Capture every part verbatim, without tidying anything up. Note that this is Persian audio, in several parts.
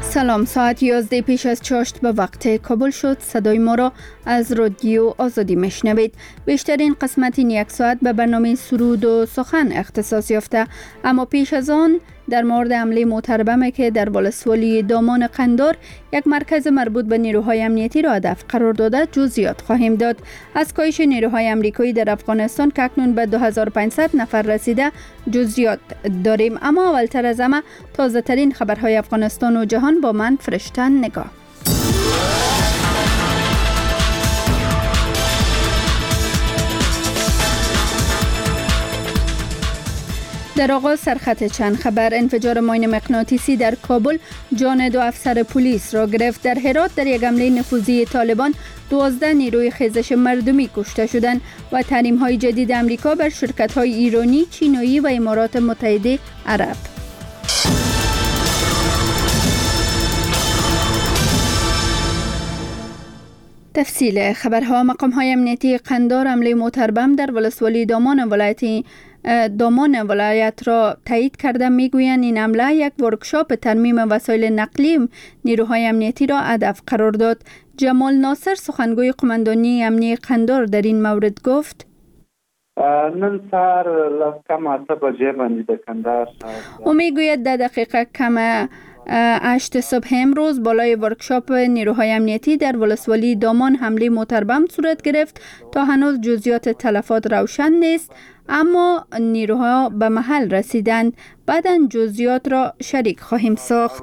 سلام، ساعت یازده پیش از چاشت به وقت کابل شد. صدای ما را از رادیو آزادی میشنوید. بیشترین قسمت این یک ساعت به برنامه سرود و سخن اختصاص یافته، اما پیش از آن در مورد حمله متربمه که در ولسوالی دامان قندار یک مرکز مربوط به نیروهای امنیتی را هدف قرار داده جزئیات خواهیم داد. از کاهش نیروهای آمریکایی در افغانستان که اکنون به دو هزار و پانصد نفر رسیده جزئیات داریم، اما اولتر از همه تازه ترین خبرهای افغانستان و جهان با من فرشته نگاه. در آغاز سرخط چند خبر. انفجار ماین مغناطیسی در کابل جان دو افسر پلیس را گرفت. در هرات در یک حمله نفوذی طالبان دوازده نیروی خیزش مردمی کشته شدند و تحریم‌های جدید آمریکا بر شرکت‌های ایرانی، چینی و امارات متحده عرب. تفصیل خبرها. مقام‌های امنیتی قندار حمله متربم در ولسوالی دامان ولایت دامان ولایت را تایید کرده. میگویند این حمله یک ورکشاپ ترمیم وسایل نقلی نیروهای امنیتی را هدف قرار داد. جمال ناصر سخنگوی قماندانی امنیتی قندار در این مورد گفت: نن سهار لاس کم اته بجې باندې د کندهار او میگوید در دقیقه کم هشت صبح امروز بالای ورکشاپ نیروهای امنیتی در ولسوالی دامان حمله متربم صورت گرفت. تا هنوز جزئیات تلفات روشن نیست، اما نیروها به محل رسیدند. بعداً جزئیات را شریک خواهیم ساخت.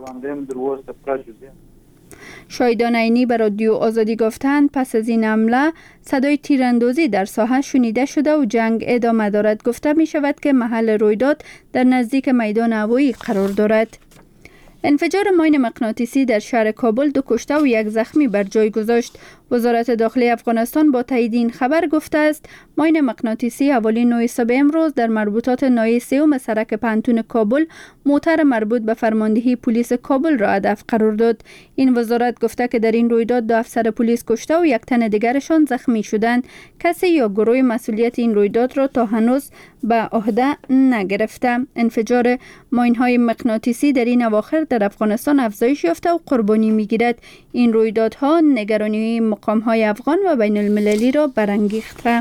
شاهدان عینی به رادیو آزادی گفتند پس از این حمله صدای تیراندازی در ساحه شنیده شده و جنگ ادامه دارد. گفته می شود که محل رویداد در نزدیک میدان هوایی قرار دارد. انفجار ماین مغناطیسی در شهر کابل دو کشته و یک زخمی بر جای گذاشت. وزارت داخلی افغانستان با تایید این خبر گفته است ماین مغناطیسی حوالی نه صبح امروز در مربوطات ناحیه سوم سرک پانتون کابل موتر مربوط به فرماندهی پلیس کابل را هدف قرار داد. این وزارت گفته که در این رویداد دو افسر پلیس کشته و یک تن دیگرشان زخمی شدند. کسی یا گروه مسئولیت این رویداد را تا هنوز به عهده نگرفته. انفجار ماین‌های مغناطیسی در این اواخر در افغانستان افزایش یافته و قربانی می‌گیرد. این رویدادها نگرانی مقام‌های افغان و بین المللی را برانگیخته.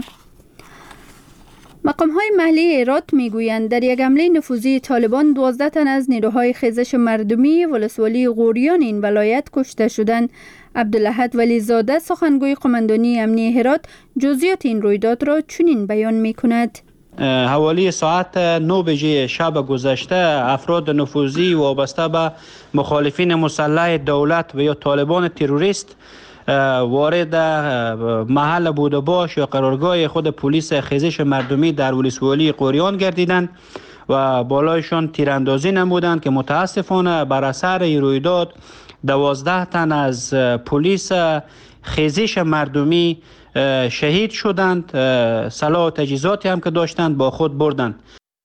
مقام‌های محلی هرات میگویند در یک حمله نفوذی طالبان دوازده تن از نیروهای خیزش مردمی ولسوالی غوریان این ولایت کشته شدند. عبدالاحد ولیزاده سخنگوی قماندانی امنیتی هرات جزئیات این رویداد را چنین بیان می‌کند: حوالی ساعت نه بجه شب گذشته افراد نفوذی وابسته به مخالفین مسلح دولت و یا طالبان تروریست وارد محل بوده باش یا قرارگاه خود پلیس خیزش مردمی در ولسوالی غوریان گردیدند و بالایشان تیراندازی نمودند که متاسفانه بر اثر این رویداد دوازده تن از پلیس خیزش مردمی شهید شدند. سلاح و تجهیزاتی هم که داشتند با خود بردند.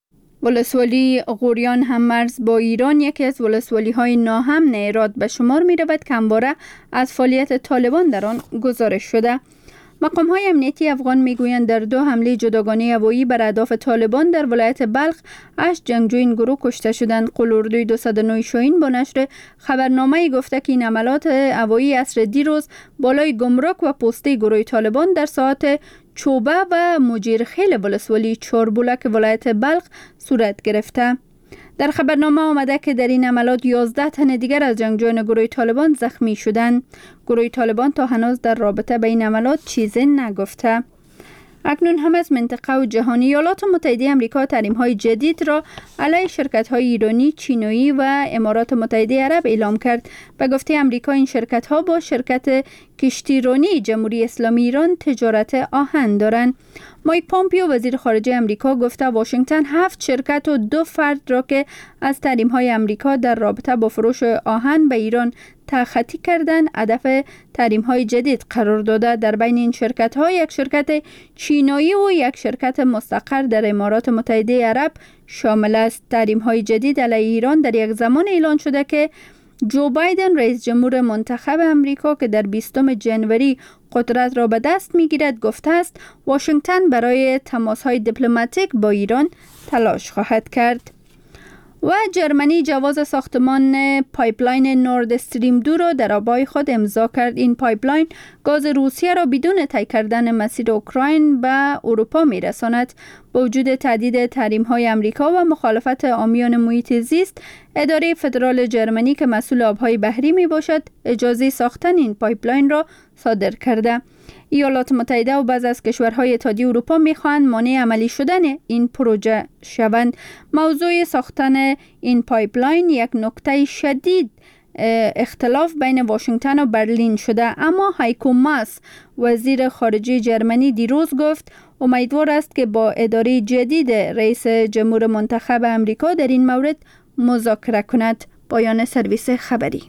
ولسوالی غوریان هم مرز با ایران یکی از ولسوالی های ناامن هرات به شمار می رود که همواره از فعالیت طالبان در آن گزارش شده. مقام های امنیتی افغان می گویند در دو حمله جداگانه هوایی بر اهداف طالبان در ولایت بلخ هشت جنگجو این گروه کشته شدند. قلوردوی دویست و نه شاهین با نشر خبرنامه گفته که این حملات هوایی عصر دیروز بالای گمرک و پسته گروه طالبان در ساعت چوبه و مجیرخیل ولسوالی چاربولک ولایت بلخ صورت گرفته. در خبرنامه آمده که در این عملیات یازده تن دیگر از جنگجویان گروه طالبان زخمی شدند. گروه طالبان تا هنوز در رابطه با این عملیات چیزی نگفته. اکنون هم از منطقه و جهانی ایالات متحده آمریکا تحریم‌های جدید را علیه شرکت‌های ایرانی، چینی و امارات متحده عرب اعلام کرد. به گفته آمریکا این شرکت‌ها با شرکت کشتیرانی جمهوری اسلامی ایران تجارت آهن دارند. مایک پامپیو وزیر خارجه آمریکا گفته واشنگتن هفت شرکت و دو فرد را که از تحریم‌های آمریکا در رابطه با فروش آهن به ایران تخطی کردن هدف تحریم‌های جدید قرار داده. در بین این شرکت‌ها یک شرکت چینی و یک شرکت مستقر در امارات متحده عرب شامل است. تحریم‌های جدید علیه ایران در یک زمان اعلان شده که جو بایدن رئیس جمهور منتخب امریکا که در بیستم ژانویه قدرت را به دست می‌گیرد گفته است واشنگتن برای تماس‌های دیپلماتیک با ایران تلاش خواهد کرد. و جرمنی جواز ساختمان پایپلاین نورد استریم دو را در آبای خود امضا کرد. این پایپلاین گاز روسیه را بدون طی کردن مسیر اوکراین به اروپا میرساند. با وجود تهدید تحریم‌های آمریکا و مخالفت عامیان محیط زیست، اداره فدرال جرمنی که مسئول آبهای بحری می باشد اجازه ساختن این پایپلاین را صادر کرده. ایالات متحده و بعضی از کشورهای اتحادیه اروپا می‌خواهند مانع عملی شدن این پروژه شوند. موضوع ساختن این پایپلاین یک نکته شدید اختلاف بین واشنگتن و برلین شده، اما هایکو ماس وزیر خارجه جرمنی دیروز گفت امیدوار است که با اداره جدید رئیس جمهور منتخب امریکا در این مورد مذاکره کند. پایان سرویس خبری.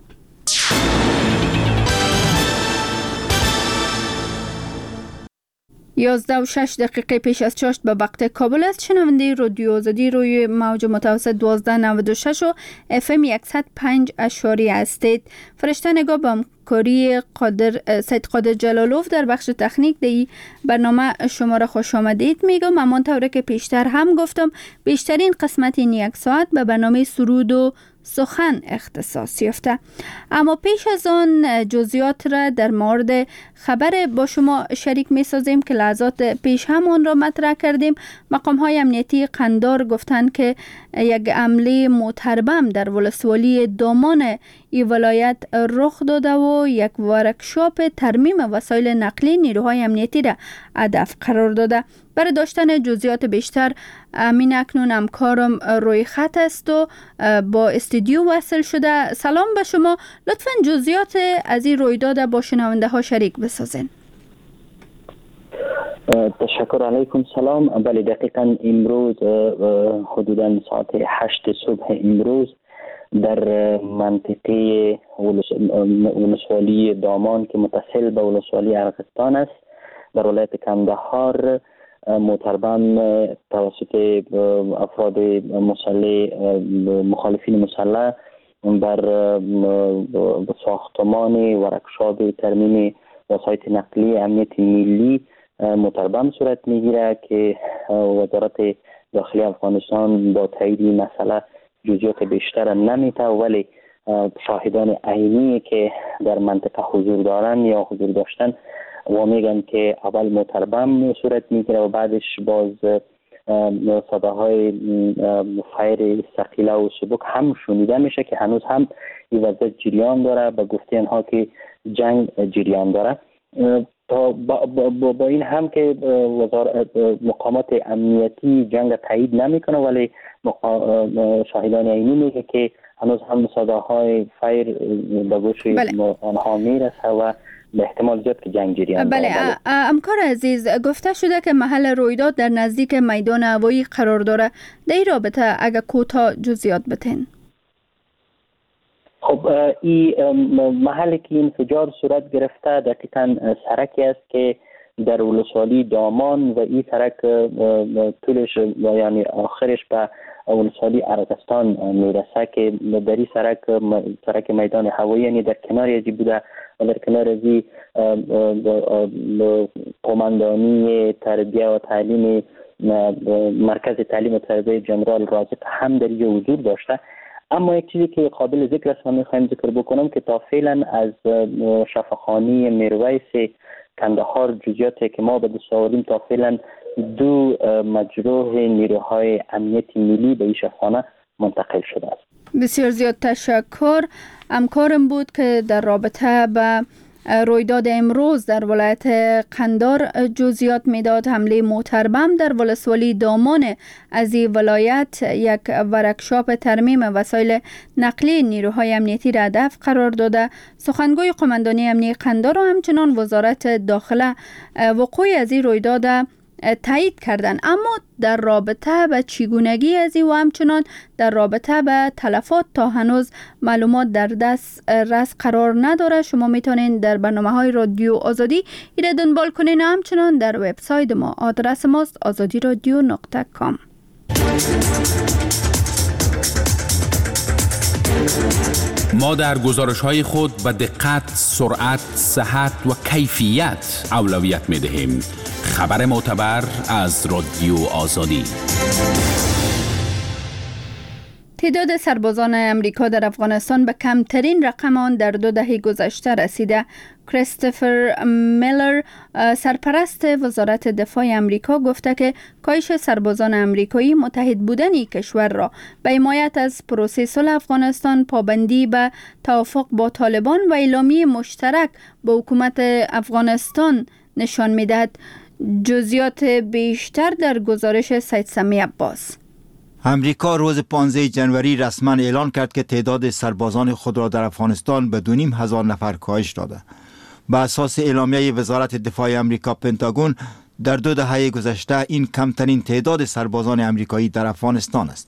یازده و شش دقیقه پیش از چاشت به وقت کابل است. شنونده رادیو آزادی روی موج متوسط دوازده نود و شش و اف ام صد و پنج اشاری هستید. فرشته نگاه به همکاری قادر سید قادر جلالوف در بخش تکنیک دی برنامه شما را خوش آمدید میگم. همانطور که پیشتر هم گفتم بیشترین قسمت این یک ساعت به برنامه سرود و سخن اختصاص یافته، اما پیش از آن جزئیات را در مورد خبر با شما شریک می سازیم که لحظات پیش هم آن را مطرح کردیم. مقام های امنیتی قندار گفتند که یک حمله متربم در ولسوالی دامان ای ولایت رخ داده و یک ورکشاپ ترمیم وسایل نقلی نیروهای امنیتی را هدف قرار داده. برای داشتن جزئیات بیشتر امین اکنون همکارم روی خط است و با استودیو وصل شده. سلام به شما، لطفاً جزئیات از این رویداد با شنونده ها شریک بسازین. تشکر، علیکم سلام. بله دقیقاً امروز حدوداً ساعت هشت صبح امروز در منطقه ولسوالی دامان که متصل به ولسوالی ارغستان است در ولایت کندهار متربم توسط افراد مسلح مخالفین مسلح بر ساختمان ورکشاپ ترمیم وسایل نقلیه امنیت ملی متربم صورت میگیره که وزارت داخلی افغانستان با تایید مسئله جزئیات بیشتر نمیته، ولی شاهدان عینی که در منطقه حضور دارن یا حضور داشتن و میگن که اول متربم صورت میگیره و بعدش باز صداهای فایر ثقیله و سبک هم شنیده میشه که هنوز هم این وضعیت جریان داره. به گفته اینها که جنگ جریان داره. تا با, با, با این هم که وزارت مقامات امنیتی جنگ تایید نمیکنه، ولی شاهدان عینی میگه که هنوز هم صداهای فایر به گوش آنها میرسه و به احتمال زیاد که جنگ جریان داره. بله همکار عزیز، گفته شده که محل رویداد در نزدیک میدان هوایی قرار داره. در این رابطه اگر کوتاه جزئیات بتین. خب این محلی که انفجار صورت گرفته دقیقاً سرکی است که در ولسوالی دامان و این سرک طولش یعنی آخرش به ولسوالی ارغستان میرسه که در این سرک سرک میدان هوایی یعنی در کنار ازی بوده و در کنار ازی قماندانی تربیه و تعلیم مرکز تعلیم و تربیه جنرال رازق هم در اینجا حضور داشته. اما یک چیزی که قابل ذکر است و میخوایم ذکر بکنم که تا فعلا از شفاخانه میرویس کندهار جزئیاتی که ما به دست آوردیم تا فعلا دو مجروح نیروهای امنیت ملی به این شفاخانه منتقل شده است. بسیار زیاد تشکر. همکارم بود که در رابطه به رویداد امروز در ولایت قندار جزئیات میداد. حمله متربم در ولسوالی دامان از این ولایت یک ورکشاپ ترمیم وسایل نقلی نیروهای امنیتی را هدف قرار داده. سخنگوی قماندانی امنیتی قندار و همچنان وزارت داخله وقوع از این رویداد تایید کردن، اما در رابطه به چگونگی از این و همچنان در رابطه به تلفات تا هنوز معلومات در دست رس قرار نداره. شما میتونین در برنامه‌های رادیو آزادی ایره دنبال کنین، همچنان در وبسایت ما آدرس ماست آزادی رادیو نقطه کام. ما در گزارش‌های خود به دقت، سرعت، صحت و کیفیت اولویت می‌دهیم. خبر معتبر از رادیو آزادی. تعداد سربازان امریکا در افغانستان به کمترین رقم آن در دو دهه گذشته رسیده. کریستوفر میلر، سرپرست وزارت دفاع امریکا، گفته که کاهش سربازان امریکایی متحد بودن کشور را به حمایت از پروسه صلح افغانستان، پابندی به توافق با طالبان و اعلامیه مشترک با حکومت افغانستان نشان می‌دهد. جزئیات بیشتر در گزارش سید سمی عباس. امریکا روز پانزده ژانویه رسما اعلان کرد که تعداد سربازان خود را در افغانستان به دو نیم هزار نفر کاهش داده. بر اساس اعلامیه وزارت دفاع امریکا پنتاگون، در دو دهه گذشته این کمترین تعداد سربازان امریکایی در افغانستان است.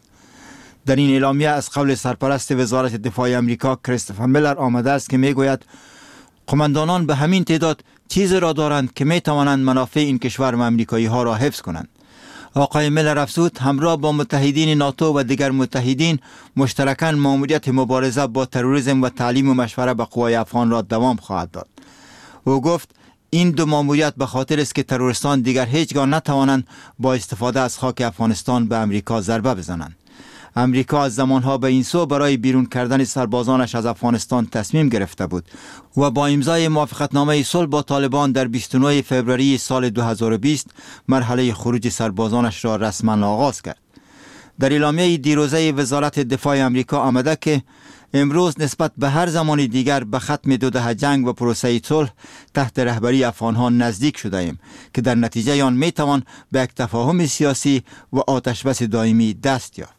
در این اعلامیه از قول سرپرست وزارت دفاع امریکا کریستوفر میلر آمده است که میگوید قماندانان به همین تعداد چیزی را دارند که می توانند منافع این کشور و امریکایی ها را حفظ کنند. آقای میلر افزود همراه با متحدین ناتو و دیگر متحدین مشترکاً مأموریت مبارزه با تروریسم و تعلیم و مشوره به قوای افغان را دوام خواهد داد. او گفت این دو مأموریت به خاطر است که تروریستان دیگر هیچگاه نتوانند با استفاده از خاک افغانستان به امریکا ضربه بزنند. امریکا از زمانها به این سو برای بیرون کردن سربازانش از افغانستان تصمیم گرفته بود و با امضای موافقتنامه صلح با طالبان در بیست و نه فوریه سال دو هزار و بیست مرحله خروج سربازانش را رسما آغاز کرد. در اعلامیه دیروزه وزارت دفاع امریکا آمده که امروز نسبت به هر زمان دیگر به ختم دو دهه جنگ و پروسه صلح تحت رهبری افغانها نزدیک شده ایم که در نتیجه آن می توان به یک تفاهم سیاسی و آتشبس دائمی دست یافت.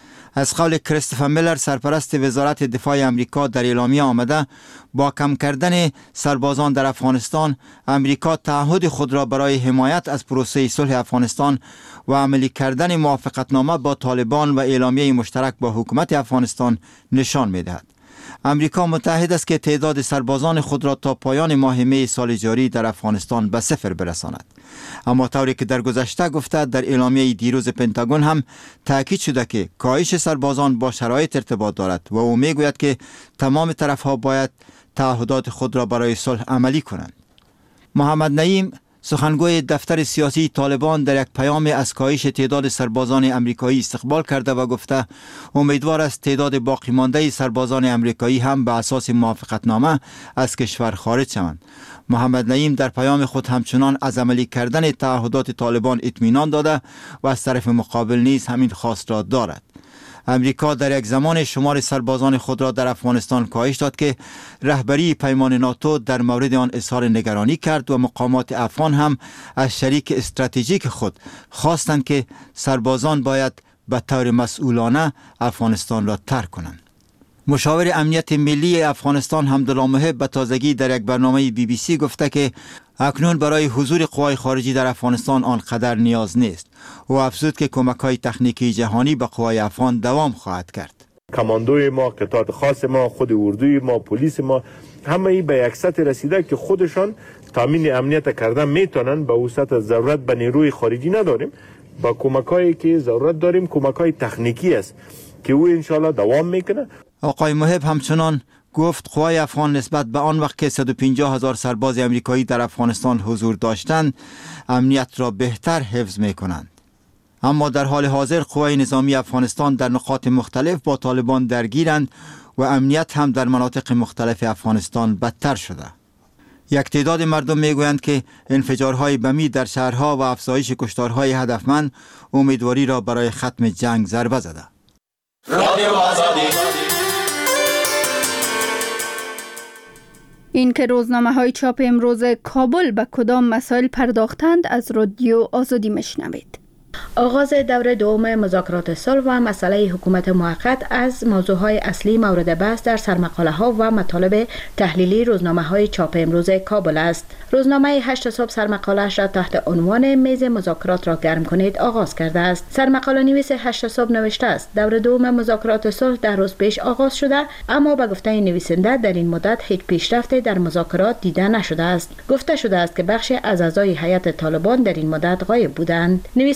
از قول کریستوفر میلر سرپرست وزارت دفاع امریکا در اعلامیه آمده با کم کردن سربازان در افغانستان امریکا تعهد خود را برای حمایت از پروسه صلح افغانستان و عملی کردن موافقتنامه با طالبان و اعلامیه مشترک با حکومت افغانستان نشان می‌دهد. امریکا متحد است که تعداد سربازان خود را تا پایان ماه می سال جاری در افغانستان به صفر برساند. اما طوری که در گذشته گفته در اعلامیه دیروز پنتاگون هم تاکید شده که کاهش سربازان با شرایط ارتباط دارد و او میگوید که تمام طرفها باید تعهدات خود را برای صلح عملی کنند. محمد نعیم، سخنگوی دفتر سیاسی طالبان، در یک پیام از کاهش تعداد سربازان امریکایی استقبال کرده و گفته امیدوار است تعداد باقی مانده سربازان امریکایی هم به اساس موافقتنامه از کشور خارج شوند. محمد نعیم در پیام خود همچنان از عملی کردن تعهدات طالبان اطمینان داده و از طرف مقابل نیز همین خواست را دارد. امریکا در یک زمان شمار سربازان خود را در افغانستان کاهش داد که رهبری پیمان ناتو در مورد آن اظهار نگرانی کرد و مقامات افغان هم از شریک استراتژیک خود خواستند که سربازان باید به طور مسئولانه افغانستان را ترک کنند. مشاور امنیت ملی افغانستان حمدالله محب به تازگی در یک برنامه بی بی سی گفته که اکنون برای حضور قوای خارجی در افغانستان آنقدر نیاز نیست. او افزود که کمک‌های تکنیکی جهانی به قوای افغان دوام خواهد کرد. کماندوی ما، قطعات خاص ما، خود اردوی ما، پلیس ما، همه ای به یک سطح رسیده که خودشان تامین امنیت کردن میتونن. به وسط ضرورت به نیروی خارجی نداریم. با کمک‌هایی که ضرورت داریم کمک‌های تکنیکی است که او انشالله دوام میکنه. آقای محب همچنان گفت قوای افغان نسبت به آن وقت که صد و پنجاه هزار سرباز امریکایی در افغانستان حضور داشتند امنیت را بهتر حفظ می کنند. اما در حال حاضر قوای نظامی افغانستان در نقاط مختلف با طالبان درگیرند و امنیت هم در مناطق مختلف افغانستان بدتر شده. یک تعداد مردم می گویند که انفجارهای بمی در شهرها و افزایش کشتارهای هدفمند امیدواری را برای ختم جنگ ضربه زده. این که روزنامه های چاپ امروز کابل به کدام مسائل پرداختند از رادیو آزادی مشنوید. آغاز دور دوم مذاکرات صلح و مسئله حکومت موقت از موضوعهای اصلی مورد بحث در سرمقاله ها و مطالب تحلیلی روزنامه های چاپ امروز کابل است. روزنامه هشت صبح سرمقاله‌اش را تحت عنوان میز مذاکرات را گرم کنید آغاز کرده است. سرمقاله نویس هشت صبح نوشته است دور دوم مذاکرات صلح در روز پیش آغاز شده، اما به گفته نویسنده در این مدت هیچ پیشرفتی در مذاکرات دیده نشده است. گفته شده است که بخش از اعضای هیئت طالبان در این مدت غایب بودند. نویسنده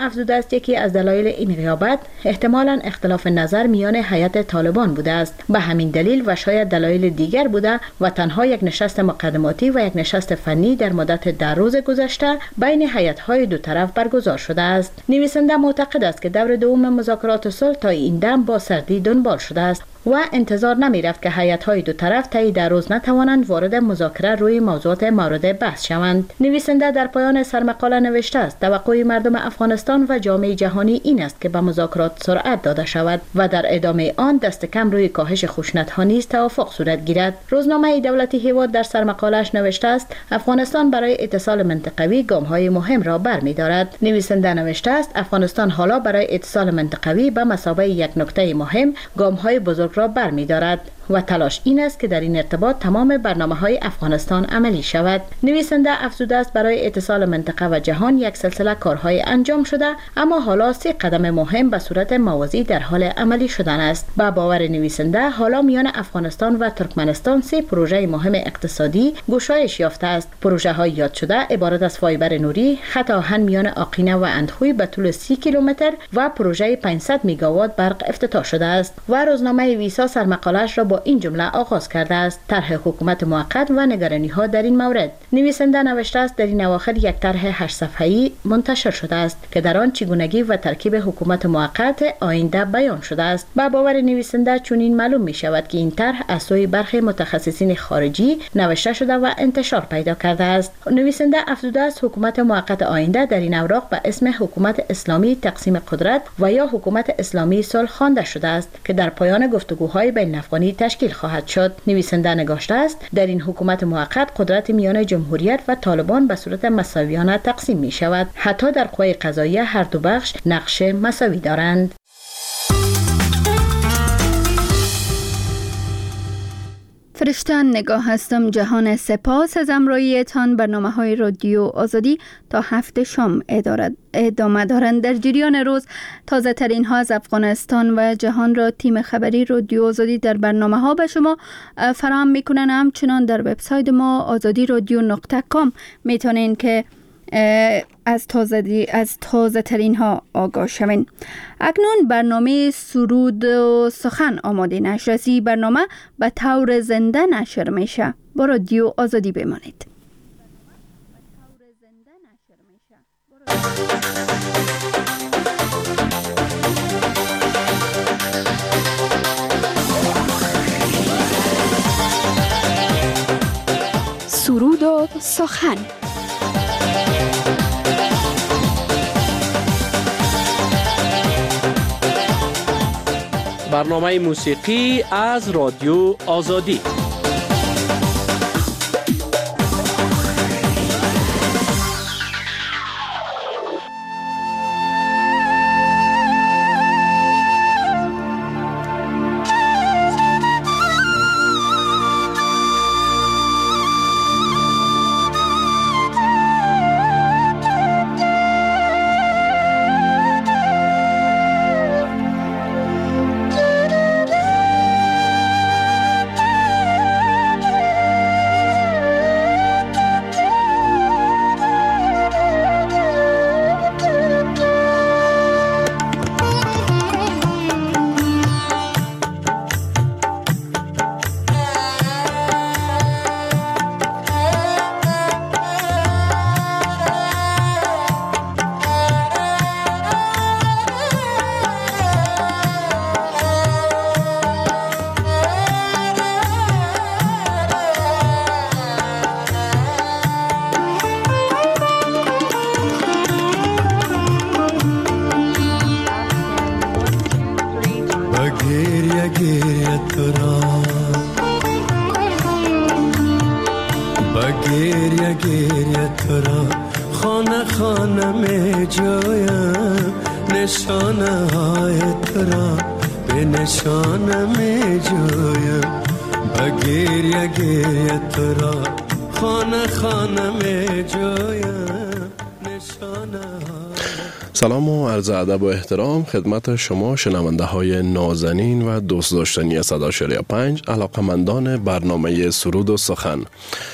افزوده است یکی از دلایل این غیابت احتمالاً اختلاف نظر میان هیئت طالبان بوده است. به همین دلیل و شاید دلایل دیگر بوده و تنها یک نشست مقدماتی و یک نشست فنی در مدت ده روز گذشته بین هیئت‌های دو طرف برگزار شده است. نویسنده معتقد است که دور دوم مذاکرات صلح تا این دم با سردی دنبال شده است و انتظار نمی رفت که هیئت‌های دو طرف طی در روز نتوانند وارد مذاکره روی موضوعات مورد بحث شوند. نویسنده در پایان سرمقاله نوشته است توقع مردم افغانستان و جامعه جهانی این است که به مذاکرات سرعت داده شود و در ادامه آن دست کم روی کاهش خشونت‌ها نیز توافق صورت گیرد. روزنامه دولتی هیواد در سرمقاله‌اش نوشته است افغانستان برای اتصال منطقوی گام‌های مهم را برمی‌دارد. نویسنده نوشته است افغانستان حالا برای اتصال منطقوی به مثابه یک نکته مهم گام‌های بزرگ را برمی‌دارد و تلاش این است که در این ارتباط تمام برنامه‌های افغانستان عملی شود. نویسنده افزوده است برای اتصال منطقه و جهان یک سلسله کارهای انجام شده، اما حالا سه قدم مهم به صورت موازی در حال عملی شدن است. با باور نویسنده حالا میان افغانستان و ترکمنستان سه پروژه مهم اقتصادی گشایش یافته است. پروژه‌های یاد شده عبارت از فایبر نوری، خط آهن میان آقینه و اندخوی به طول سی کیلومتر و پروژه پانصد مگاوات برق افتتاح شده است. و روزنامه ویسا سرمقاله‌اش را با این جمله آغاز کرده است: طرح حکومت موقت و نگرانی‌ها در این مورد. نویسنده نوشته است در این اواخر یک طرح هشت صفحه‌ای منتشر شده است که در آن چگونگی و ترکیب حکومت موقت آینده بیان شده است. با باور نویسنده چنین معلوم می شود که این طرح از سوی برخی متخصصین خارجی نوشته شده و انتشار پیدا کرده است. نویسنده افزوده است حکومت موقت آینده در این اوراق به اسم حکومت اسلامی تقسیم قدرت و یا حکومت اسلامی صلح خوانده شده است که در پایان گفتگوهای بین افغانی تشکیل خواهد شد. نویسنده نگاشته است در این حکومت موقت قدرت میان جمهوریت و طالبان به صورت مساویانه تقسیم می شود. حتی در قوه قضاییه هر دو بخش نقش مساوی دارند. فرشته نگاه هستم. جهان سپاس از امراییتان. برنامه های رادیو آزادی تا هفت شام ادامه دارند. در جریان روز تازه ترین ها از افغانستان و جهان را تیم خبری رادیو آزادی در برنامه ها به شما فراهم میکنن. همچنان در وبسایت ما آزادی رادیو نقطه کام میتونین که از تازه از تازه ترین ها آگاه شوین. اکنون برنامه سرود و سخن آماده نشر است. برنامه به طور زنده نشر میشه. با رادیو آزادی بمانید. سرود و سخن. برنامه موسیقی از رادیو آزادی. سلام و عرض ادب و احترام خدمت شما شنونده های نازنین و دوست داشتنی صدا شریعه پنج، علاقمندان برنامه سرود و سخن.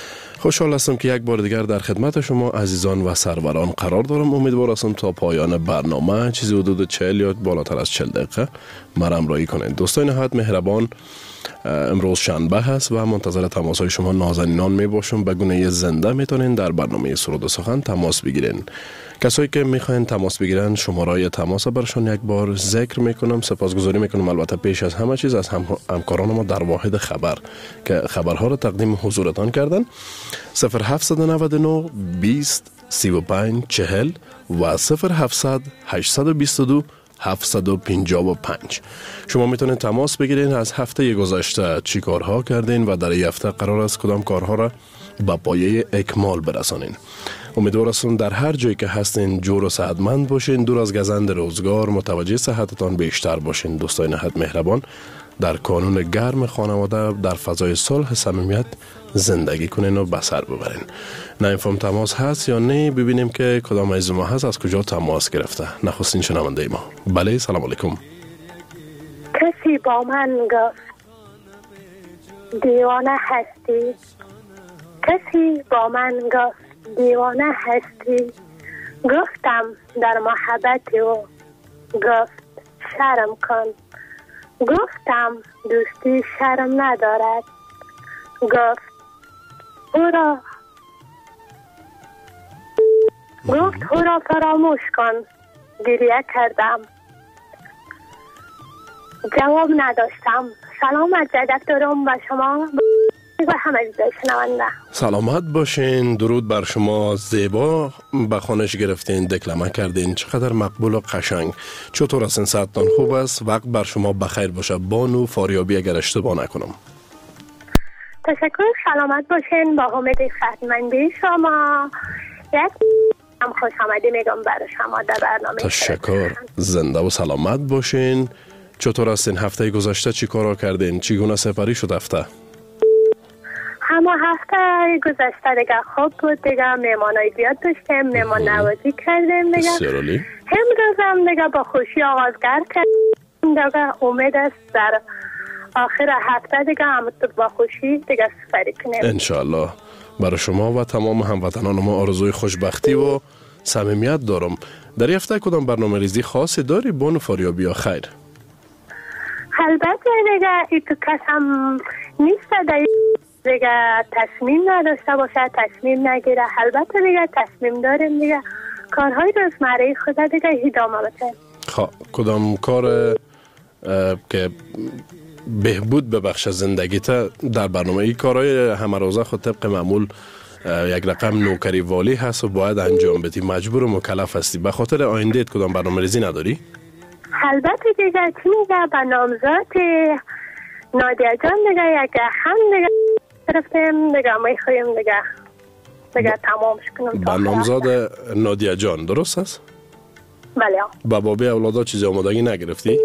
خوشحال هستم که یک بار دیگر در خدمت شما عزیزان و سروران قرار دارم. امیدوار هستم تا پایان برنامه چیزی حدود چهل یا بالاتر از چهل دقیقه مرا همراهی کنید. دوستان نهایت مهربان، امروز شنبه هست و منتظر تماس های شما نازنینان می باشم. به گونه زنده میتونین در برنامه سرود و سخن تماس بگیرین. کسایی که میخواین تماس بگیرن شماره تماس برشان یک بار ذکر میکنم. سپاسگزاری میکنم البته پیش از همه چیز از هم همکاران ما در واحد خبر که خبرها را تقدیم حضورتان کردن. صفر هفت نه نه بیست سی و پنج چهل و صفر هفت هشت دو دو هفت پنج پنج. شما میتونید تماس بگیرین از هفته گذشته چی کارها کردین و در این هفته قرار است کدام کارها را به پایه اکمال برسانین. امیدوار هستم در هر جایی که هستین جور و صحتمند باشین، دور از گزند روزگار، متوجه صحتتان بیشتر باشین. دوستان نهایت مهربان، در کانون گرم خانواده در فضای صلح صمیمیت زندگی کنین و بسر ببرین. نمیفهم تماس هست یا نه، ببینیم که کدام از ما هست، از کجا تماس گرفته. نخستین شنونده ما. بله، سلام علیکم. کسی با من گفت دیوانه هستی، کسی با من گفت دیوانه هستی. گفتم در محبت او، گفت شرم کن. گفتم دوستی شرم ندارد، گفت او را گفت او را فراموش کن. گریه کردم، جواب نداشتم. سلام از جدک دارم به شما و همه شنونده. سلامت باشین. درود بر شما. زیبا به خانش گرفتین، دکلمه کردین، چقدر مقبول و قشنگ. چطور هستین؟ صحتتان خوب است؟ وقت بر شما بخیر باشه. بانو فاریابی اگر اشتباه نکنم. تشکر، سلامت باشین. با امید خدمتمندی شما یک هم خوش آمدی میگم برای شما در برنامه. تشکر، زنده و سلامت باشین. چطور هستین؟ هفته گذشته چی کارا کردین؟ چگونه سپری شد هفته؟ همه هفته گذشته دیگه خوب بود دیگه. مهمانای زیاد داشتیم، مهمان نوازی کردیم دیگه. بسیار عالی. امروز هم دیگه با خوشی آغازگر کردیم دیگه. امید است در آخر هفته دیگه هم با خوشی دیگه سفری کنیم انشاءالله. برای شما و تمام هموطنان ما آرزوی خوشبختی و صمیمیت دارم. در این هفته کدام برنامه ریزی خاصی داری بانو فاریابی یا خیر؟ البته دیگه ای تو کسم نیست دیگه تصمیم نداشته باشه، تصمیم نگیره. البته دیگه تصمیم داریم دیگه کارهای روزمره خدا دیگه ادامه بده. خب کدام کار که بهبود ببخش زندگیت در برنامه ای کارهای همه روزه خود طبق معمول یک رقم نوکری والی هست و باید انجام بدی، مجبور و مکلف هستی، به خاطر آینده کدام برنامه ریزی نداری؟ البته دیگه چی میگه به نامزاد نادیا جان دیگه یک هم دیگه گرفتیم دیگه میخواییم دیگه دیگه تمامش کنم. به نامزاد نادیا جان درست است؟ بله. به بابی اولادا چیزی آمادگی نگرفتی؟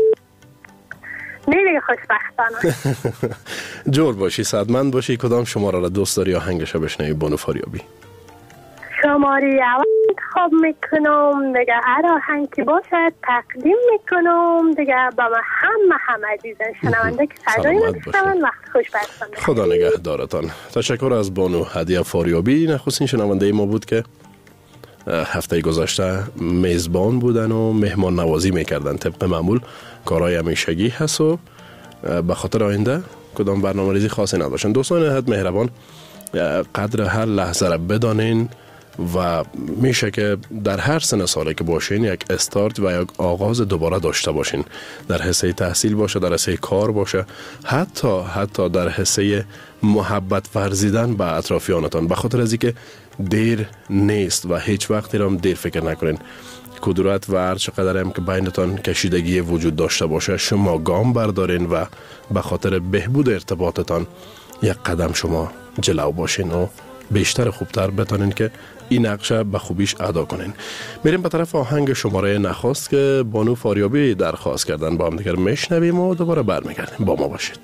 نه دیگه خوشبختانه. جور باشی، صحتمند باشی. کدام شماره را دوست داری آهنگش بشنوی بانو فاریابی؟ شماره اول انتخاب میکنم دیگه، هر آهنگ که باشه تقدیم میکنم دیگه با همه همه عزیزان شنونده که صدای میشنون. وقت خوش برسان. خدا نگهدارتان. تشکر از بانو هدیه فاریابی. نخستین شنونده ما بود که هفته گذشته میزبان بودن و مهمان نوازی میکردن. طبق معمول کارهای همیشگی هست و به خاطر آینده کدام برنامه ریزی خاصی نداشتن. دوستان نهایت مهربان، قدر هر لحظه را بدانین و میشه که در هر سن ساله که باشین یک استارت و یک آغاز دوباره داشته باشین. در حصه تحصیل باشه، در حصه کار باشه، حتی حتی در حصه محبت ورزیدن به اطرافیانتان. به خاطر از اینکه دیر نیست و هیچ وقتی هم دیر فکر نکنین. کدورت و هر چقدر هم که بینتان کشیدگی وجود داشته باشه، شما گام بردارین و به خاطر بهبود ارتباطتان یک قدم شما جلو باشین و بیشتر خوبتر بتانین که این نقشه به خوبیش ادا کنین. میریم به طرف آهنگ شماره نخست که بانو فاریابی درخواست کردن. با هم دیگر میشنویم و دوباره برمیگردیم. با ما باشید.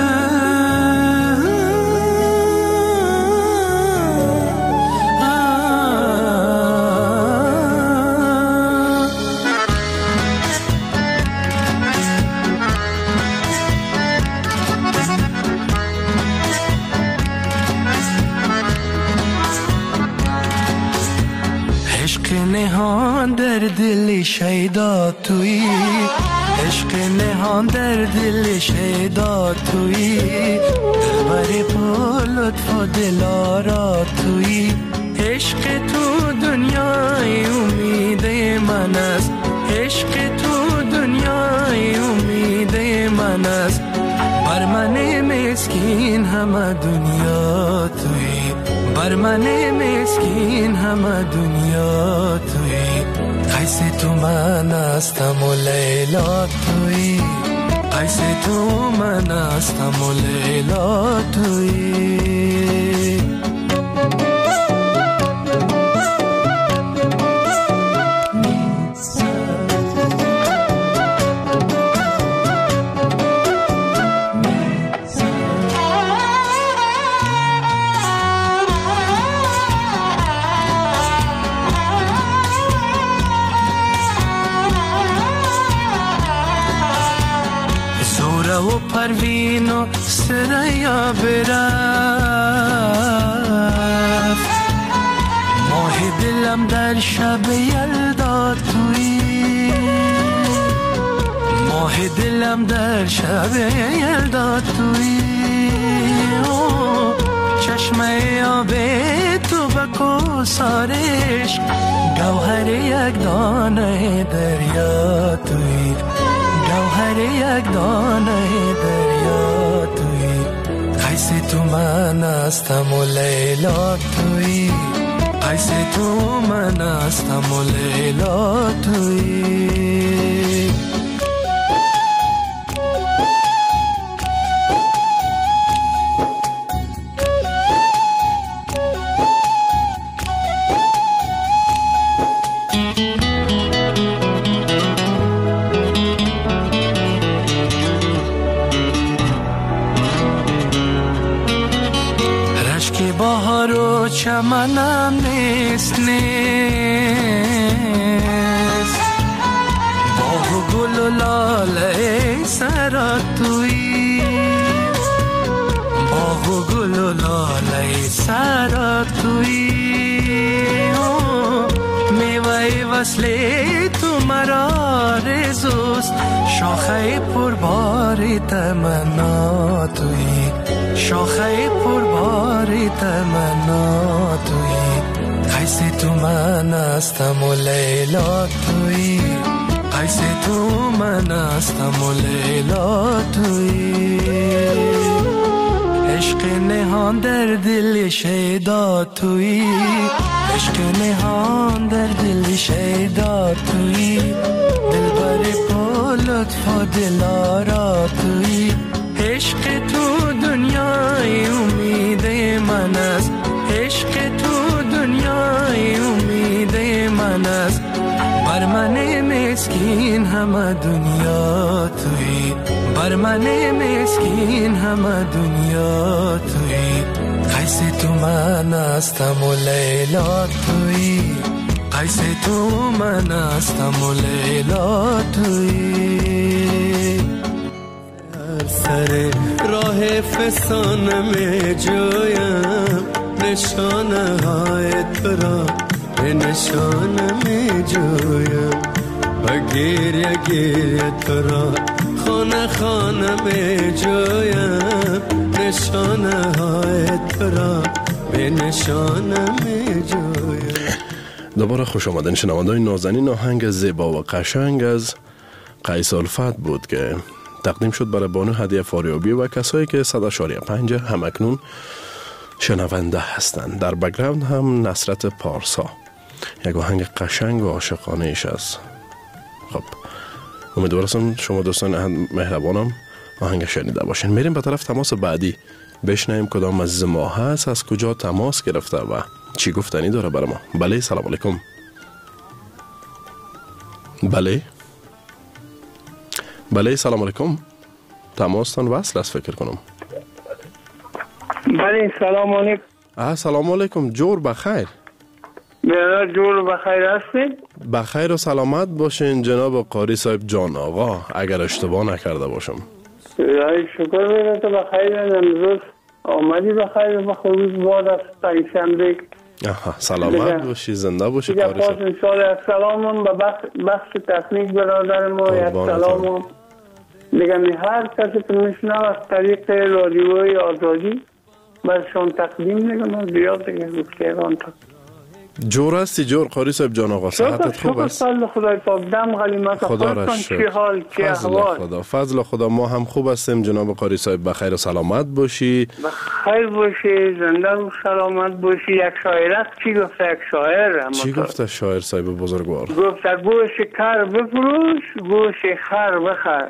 Ah نهان در دل شیدا تویی، عشق نهان در دل شیدا تویی، دلبر با لطف و دلارا تویی، عشق تو دنیای امید من است، عشق تو دنیای امید من است، بر من مسکین همه دنیا تویی، بر من مسکین همه دنیا تویی، قیس تو من استم و لیلا تویی، قیس تو من استم و لیلا تویی. و پروین و سریا برفت، ماه دلم در شب یلدا تویی، ماه دلم در شب یلدا تویی، چشمه آب تو با کوثرش، گوهر یک دانه دریا تویی، گوهر یک دانه دریا تویی، قیس تو من استم و لیلا تویی، قیس تو من استم و لیلا تویی. چمنم نیست نیست، باغ و گل و لاله سرا تویی، باغ و گل و لاله سرا تویی، میوه وصل تو مرا رزوست، شاخه پرباری تمنا تویی، شاخه پرباری تمنا تویی، قیس تو من استم و لیلا تویی، قیس تو من استم و لیلا تویی، عشق نهان در دل شیدا تویی، عشق نهان در دل شیدا تویی، دلبر با لطف و دلارا تویی، عشق تو دنیای امید من است، عشق تو دنیای امید من است، بر من مسکین همه دنیا تویی، بر من مسکین همه دنیا تویی، قیس تو من استم و لیلا تویی، قیس تو من استم و لیلا تویی. سر راه فسانه جویم، نشانه های تو را به نشانه می جویم، و گریه گریه تو را خانه خانه می جویم، نشانه های تو را به نشانه می جویم. دوباره خوش آمدین شنوندگان نازنین، آهنگ زیبا و قشنگ از قیس الفت بود که تقدیم شد برای بانو هدیه فاریابی و کسایی که صد و پنج همکنون شنونده هستند. در بک‌گراند هم نصرت پارسا، یک آهنگ قشنگ و عاشقانه ایش است. خب امیدوارم شما دوستان مهربانم آهنگ شنیده باشین. میریم به طرف تماس بعدی، بشنویم کدام از ما هست، از کجا تماس گرفته و چی گفتنی داره برای ما. بله سلام علیکم. بله بله سلام علیکم. تماستان وصل است فکر کنم. بله سلام علیکم. سلام علیکم. جور بخیر. بیادر جور بخیر هستید؟ بخیر و سلامت باشین جناب قاری صاحب جان آقا، اگر اشتباه نکرده باشم. ای شکر بیدن تو بخیر، امروز آمدی بخیر و بخیر باد از پنجشنبه آها سلامت باشی، زنده باشی قاری صاحب. دیگه انشاءالله سلامون به بخش, بخش تکنیک برادر ما، یک سلامون دیگه می هر کسی که میشنه از طریق رادیوی آزادی برشان تقدیم دیگه ما زیاد دیگه گفتیران تا جور هستی جور قاری صاحب جان آقا، صحتت خوب است؟ شکر خدای پاک دم غلیمت خدا را شکر. چی حال چی احوال؟ خدا فضل خدا ما هم خوب هستیم جناب قاری صاحب، بخیر و سلامت باشی. بخیر باشی، زنده و سلامت باشی. یک شاعر است، چی گفته یک شاعر؟ چی گفته شاعر صاحب بزرگوار؟ گفته گوش کر بفروش، گوش خر بخر،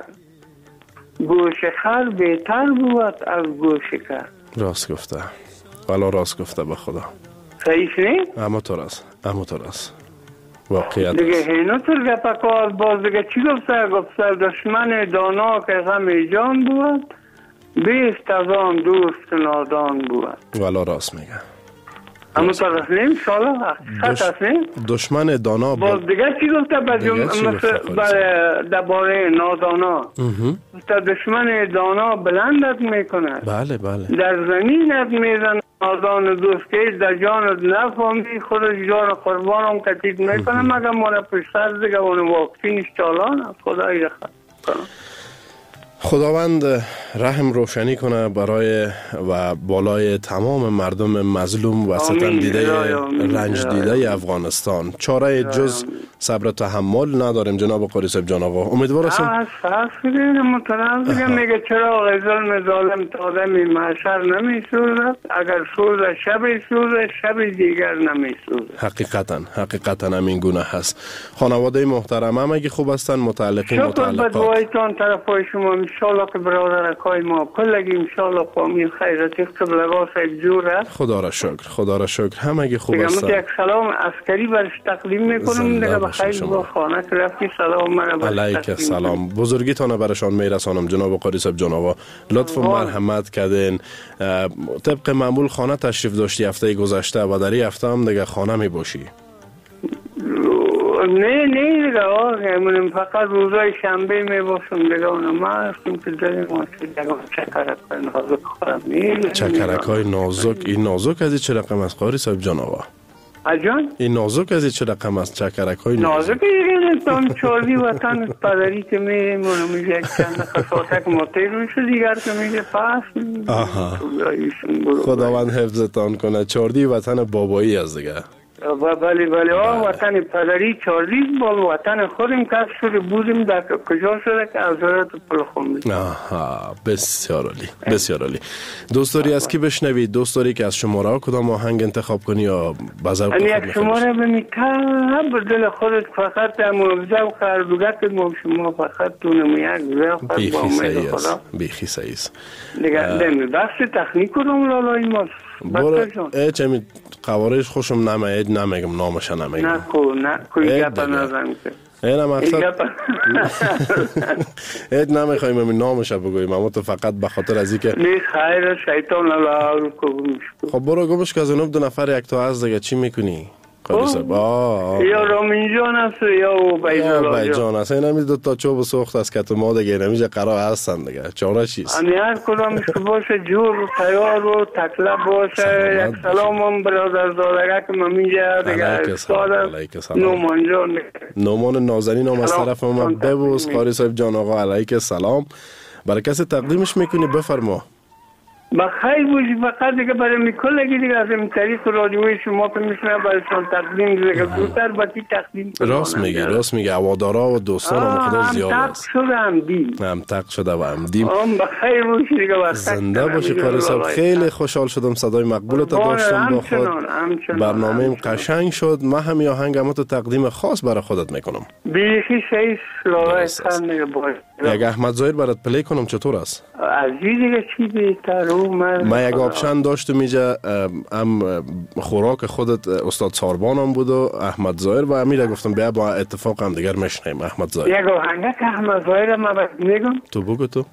گوش خر بهتر بود از گوش کر. راست گفته، والا راست گفته به خدا. صحیح نی؟ اما طور است، اما طور است واقعیت دیگه است. هینو تر گپکار باز دیگه چی گفته؟ گفته دشمن دانا که غم جان بود، بیست از آن دوست نادان بود. والا راست میگه. اما طور است نیم شالا حقیقت است نیم؟ دشمن دانا باز دیگه چی گفته؟ مثل درباره نادانا گفته دشمن دانا بلندت میکنه، بله بله، در زمینت میزن نادان دوست که در جانت نفهمی خودش جان قربانم کتیت میکنه مگه مانه پشتر دیگه اون واقعینش چالان خدای رخت کنه. خداوند رحم روشنی کنه برای و بالای تمام مردم مظلوم و ستم دیده رنج دیده افغانستان. چاره جز صبر و تحمل نداریم جناب قاری صاحب جان آقا. امیدوار هستم از فرق دیگه متناظر دیگه میگه چرا ظلم ظالم تا آدم محشر نمیسوزد، اگر سوز شب سوز شب دیگر نمیسوزد. حقیقتا حقیقتا همین گونه هست. خانواده محترم هم اگه خوب هستن، متعلقین متعلقات شکر به دعایتان طرفای شما. انشالله که برادر اکای ما کلگی انشالله قومی خیرتی قبلگاه صاحب جوره. خدا را شکر، خدا را شکر همگی خوب هستن. دیگه یک سلام عسکری برش تقدیم میکنم دیگه بخیر با خانه که رفتی سلام مرا برش علیک سلام، بزرگیتان برشان میرسانم جناب قاری صاحب جان آقا. لطف و مرحمت کردین. طبق معمول خانه تشریف داشتی هفته گذشته و در این هفته هم دیگه خانه می باشی؟ نه نه دیگه آقا من فقط روزای شنبه می باشم دیگه اونم ما هستیم که داریم چکرک های نازک خورم. چکرک های نازک؟ این نازک از چه رقم است قاری صاحب جان آقا؟ اجان؟ این نازک از چه رقم است چکرک های نازک؟ نازک دیگه نستان چالی وطن پدری که میریم اونو میگه یک چند خساتک موتیر میشه دیگر که میگه پس آها خداوند حفظتان کنه. چاردی وطن بابایی از دیگه. بله بله آه وطن پدری چاردی بال وطن خودم کس شده بودیم در کجا شده که از ورد پلخون بید. آها بسیار عالی بسیار عالی. دوست داری از کی بشنوید؟ دوست داری که از شماره ها کدام آهنگ انتخاب کنی یا بذر خود یک شماره بمیتر به دل خودت فقط موزه و خردوگت ما شما فقط دونم یک زفت بیخی سعی است بیخی سعی است دیگه دمی بخش تکنیک کنم لالای ماست برو ایچ همی قوارش خوشم نمیاد نمیگم نامش نمیگم نکو نکو گپ نزن که اینا مقصد ایت نمیخوایم همین نامش بگویم اما تو فقط به خاطر از اینکه نه خیر شیطان الله کو گمش. خب برو گمش که از اونم دو نفر یک تو از دیگه چی میکنی؟ قاری صاحب یا رامین جان است یا بیجان جان است. اینا می دو تا چوب سوخت از کت ما دیگه نمیشه قرار هستن دیگه چاره چیست؟ امی هر کدامش باشه جور و تیار و تکلب باشه. یک سلام هم برادر زادگه که من میگه دیگه استاد نومان جان نومان نازنین هم از طرف ما ببوس. قاری صاحب جان آقا علیک سلام. برای کسی تقدیمش میکنی بفرما. بخیر باشی فقط دیگه برای میکلگی دیگه از این طریق رادیوی شما که میشنه برایشان تقدیم دیگه زودتر باتی تقدیم راست میگی راست میگی هوادارا و دوستان هم خدا زیاد است. هم تق شده هم دیم هم تق شده و هم دیم. بخیر باشی دیگه زنده باشی قاری صاحب. خیلی خوشحال شدم صدای مقبولت داشتم با خود. برنامه قشنگ شد. من هم یه آهنگ هم تو تقدیم خاص برای خودت میکنم. بیخی شیش لالای خرنه باید یک احمد ظاهر برات پلی کنم چطور است؟ عزیز دیگه چی بیتر من یک آپشن داشتم اینجا هم خوراک خودت استاد ساربان هم بود و احمد ظاهر و امیره گفتم بیا با اتفاق هم دیگر مشنیم احمد ظاهر. یک آهنگه که احمد ظاهر ما باید میگم تو بگو تو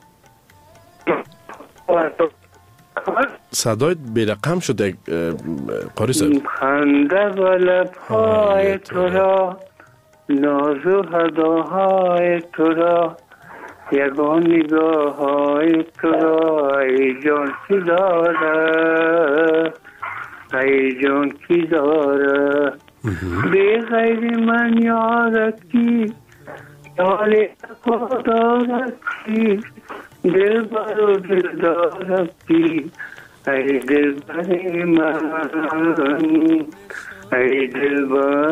صدایت بیرقم شده قاری صاحب. خنده و لبهای تو را ناز و هداهای تو را یگان نگاه های تو را ای جان چی داره ای جان کی داره به غیر من یارت کی یار دارد کی دل بر و دل دارد کی ای دل بر من ای دل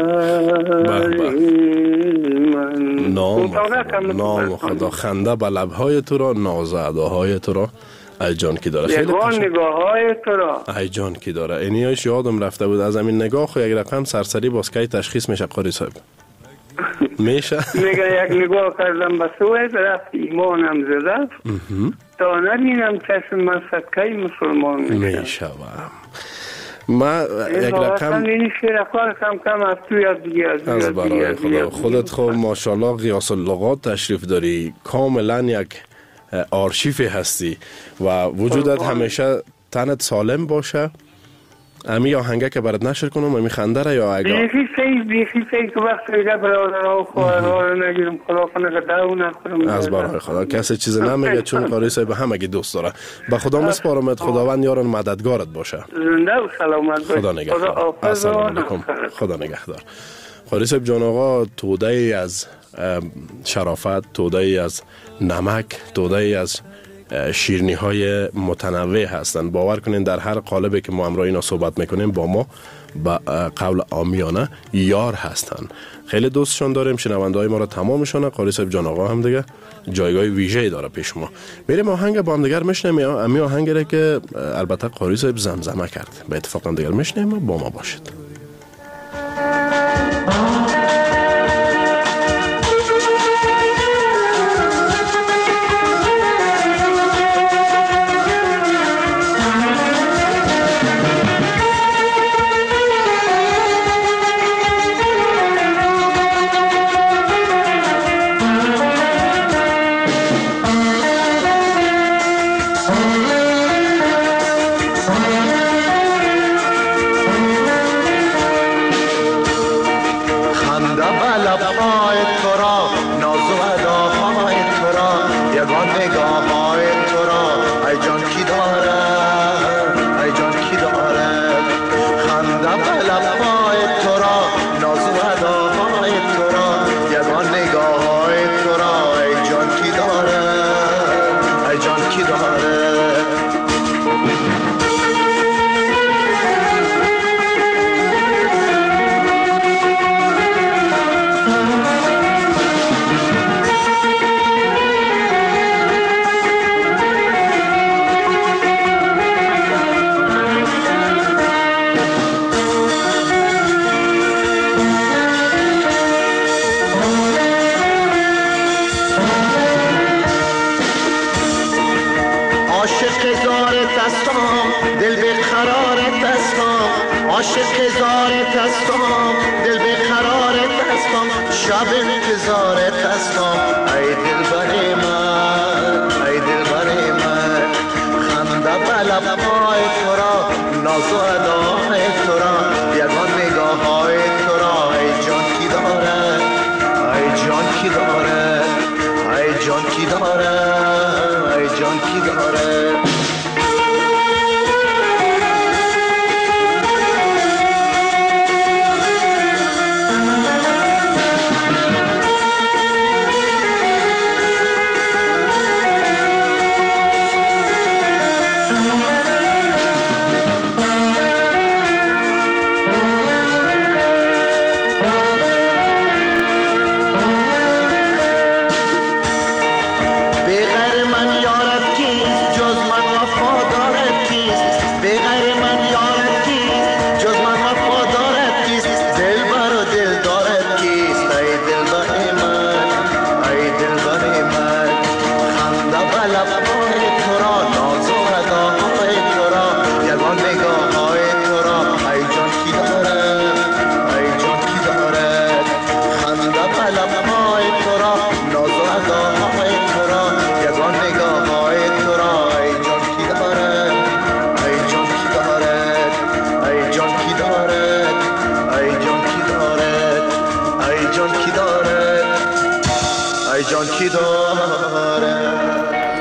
بر من. نام نام خدا، خنده به لبهای تو را، ناز اداهای تو را ای جان کی داره. خیلی قشنگ نگاه های تو را ای جان کی داره. اینیاش یادم رفته بود از همین نگاه خو یک رقم سرسری باز کی تشخیص میشه قاری صاحب؟ میشه میگه یک نگاه کردم به سوید رفت ایمانم زده تا نبینم چشم من صدقه مسلمان میشه میشوم. ما یک رقم این شیر کار کم کم از تو یاد دیگه از برای خدا. خودت خب ماشاءالله قیاس اللغات تشریف داری، کاملا یک آرشیف هستی و وجودت همیشه تنت سالم باشه. امی آهنگه که برات نشر کنم امی خنده را یا اگه بیخی سیز بیخی سیز که وقت ایده برادر ها خواهرها رو نگیرم خدا کنه که دو نخورم از برای خدا کسی چیز نمیگه چون قاری صاحب همگی دوست داره. به خدا مسپارمت، خداوند یارن مددگارت باشه. زنده و سلامت باشه. خدا نگهدار. السلام علیکم. خدا نگهدار. قاری صاحب جان آقا توده ای از شرافت، توده ای از نمک، توده ای از شیرنی های متنوع هستند. باور کنین در هر قالبی که ما امروز اینا صحبت میکنیم با ما با قول عامیانه یار هستند. خیلی دوستشون داریم، شنونده های ما را تمامشون. قاری صاحب جان آقا هم دیگه جایگاه ویژه‌ای داره پیش ما. میریم آهنگ با هم دیگر میشنیم. امی آهنگی را که البته قاری صاحب زمزمه کرد به اتفاق هم دیگر میشنیم. با ما باشید.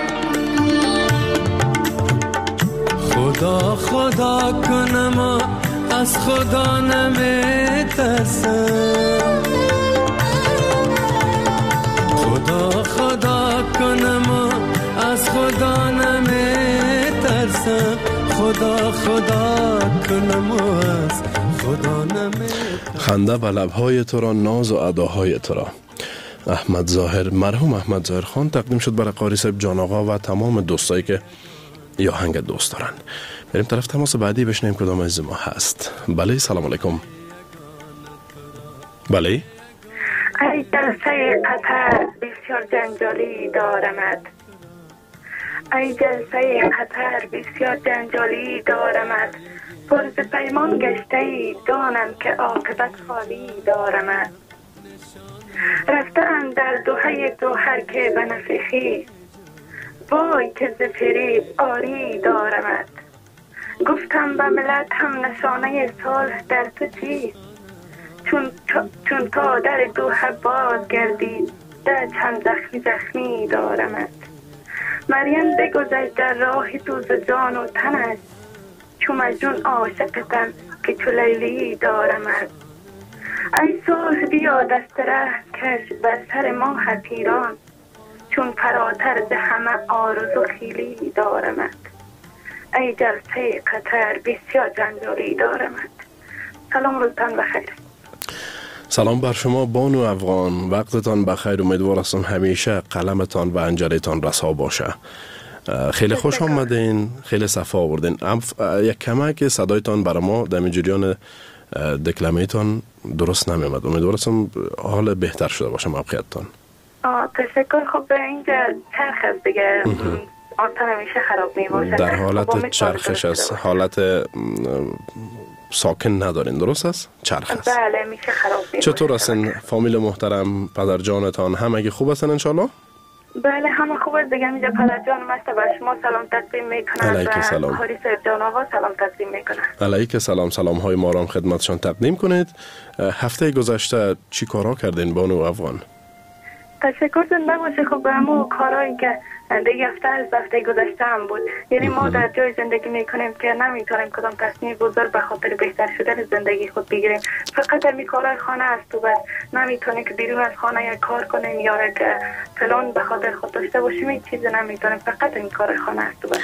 خدا خدا کنم از خدا نمیترسم، خدا خدا کنم و از خدا نمیترسم، خدا خدا کنم و از خدا نمیترسم. خنده به لبهای تو را، ناز و اداهای تو را. احمد ظاهر، مرحوم احمد ظاهر خان تقدیم شد برای قاری صاحب جان آقا و تمام دوستایی که یا هنگ دوست دارن. بریم طرف تماس بعدی بشنیم کدام از ما هست. بله، سلام علیکم. بله. ای جلسه قطر بسیار جنجالی دارمد، ای جلسه قطر بسیار جنجالی دارمد، پرز پیمان گشته ای دانم که عاقبت خالی دارمد. رفتن در دوحه دوحر که به نفع خویست، وای که ز فریب آری دارمد. گفتم به ملت هم نشانه صلح در تو چیست، چون تا, چون تا در دوحه باز گردید در چند زخمی زخمی دارمد. مریم بگذشت در راه تو ز جان و تنش، چون مجنون عاشقتم که چو لیلی دارمد. ای صلح بیا دست رحم کش بر سر ما حقیران، چون فراتر ز همه آرزو خیلی دارمد. ای جلسه قطر بسیار جنجالی دارمد. سلام، روزتان بخیر. سلام بر شما بانو افغان، وقتتان بخیر. امیدوار هستم همیشه قلمتان و انجرتان رسا باشه. خیلی خوش آمدین، خیلی صفا آوردین. یک کمک صدایتان برای ما در جریان دکلمه‌تان درست نمی‌آمد. امیدوار هستم حال بهتر شده باشه موقعیتتان. آه تشکر. خب به اینجا چرخ است دیگه، آتن همیشه خراب می باشه. در حالت چرخش است، حالت ساکن ندارین، درست است؟ چرخ است. بله میشه خراب می چطور هستن فامیل محترم، پدر جانتان همگی خوب هستن انشالله؟ بله همه خوب است دیگه. اینجا پدر جان مست به شما سلام تقدیم میکنن علیک سلام. قاری صاحب جان آقا سلام تقدیم میکنن. علیک سلام. سلام های ما را خدمتشان تقدیم کنید. هفته گذشته چی کارا کردین بانو افغان؟ تشکر زنده باشه. خب به همون کارهایی که دیگه هفته از هفته گذشته هم بود، یعنی ما در جای زندگی میکنیم که نمیتونیم کدام تصمیم بزرگ به خاطر بهتر شدن زندگی خود بگیریم. فقط در کارهای خانه است و بس نمیتونیم که بیرون از خانه یک کار کنیم یا یک پلان به خاطر خود داشته باشیم. این چیز نمیتونیم، فقط این کار خانه است و بس.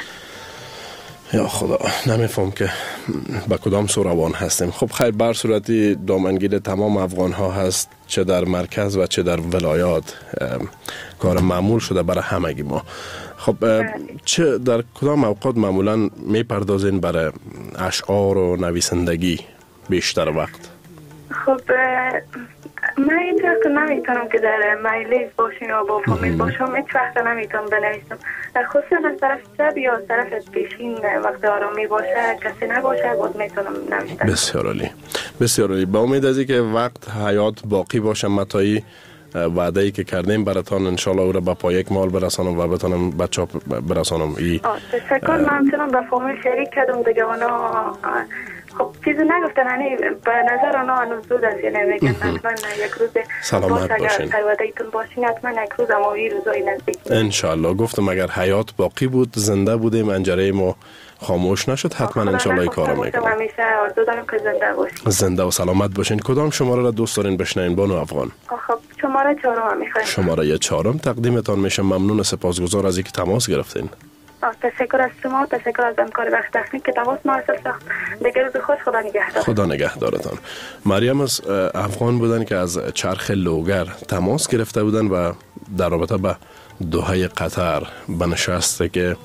یا خدا، نمیفهم که با کدام سو روان هستیم. خب خیر، بر صورتی دامنگیر تمام افغان ها هست، چه در مرکز و چه در ولایات. کار معمول شده برای همگی ما. خب چه در کدام اوقات معمولا میپردازین برای اشعار و نویسندگی بیشتر وقت؟ خب من هیچ وقت نمیتونم که در مجلس باشیم یا با فامیل باشم، هیچ وقت نمیتونم بنویسم. خصوصا از طرف شب یا از طرف پیشین وقت آرامی باشه، کسی نباشه، بود میتونم نوشتم. بسیار عالی، بسیار عالی. با امید از اینکه وقت حیات باقی باشه، متایی وعده ای که کردیم براتان انشالله او را به پای یک مال برسانم و بتانم بچه برسانم. ای تشکر. من همچنان به فامیل شریک کردم دیگه. اونا خب چیزی نگفتن، یعنی به نظر اونا هنوز زود است، یعنی میگن حتما یک روز سلامت باشین، سروادهیتون باشین، حتما یک روز اماوی روزای نزدیک انشالله. گفتم اگر حیات باقی بود، زنده بودیم، انجره ما خاموش نشد، حتما انشالله ای کارو میکنم. همیشه آرزو دارم که زنده باشین. زنده و سلامت باشین. کدام شماره را دوست دارین بشنوین بانو افغان؟ خب شماره چهارم میخوایم. شماره چهارم تقدیمتان میشه. ممنون، سپاسگزار از اینکه تماس گرفتین. تشکر از شما، تشکر از همکار بخش تکنیک که تماس محصل ساخت. دیگر روز خوش، خدا نگهدار. خدا نگهدارتان. مریم از افغان بودن که از چرخ لوگر تماس گرفته بودن و در رابطه به دوحه قطر بنشسته که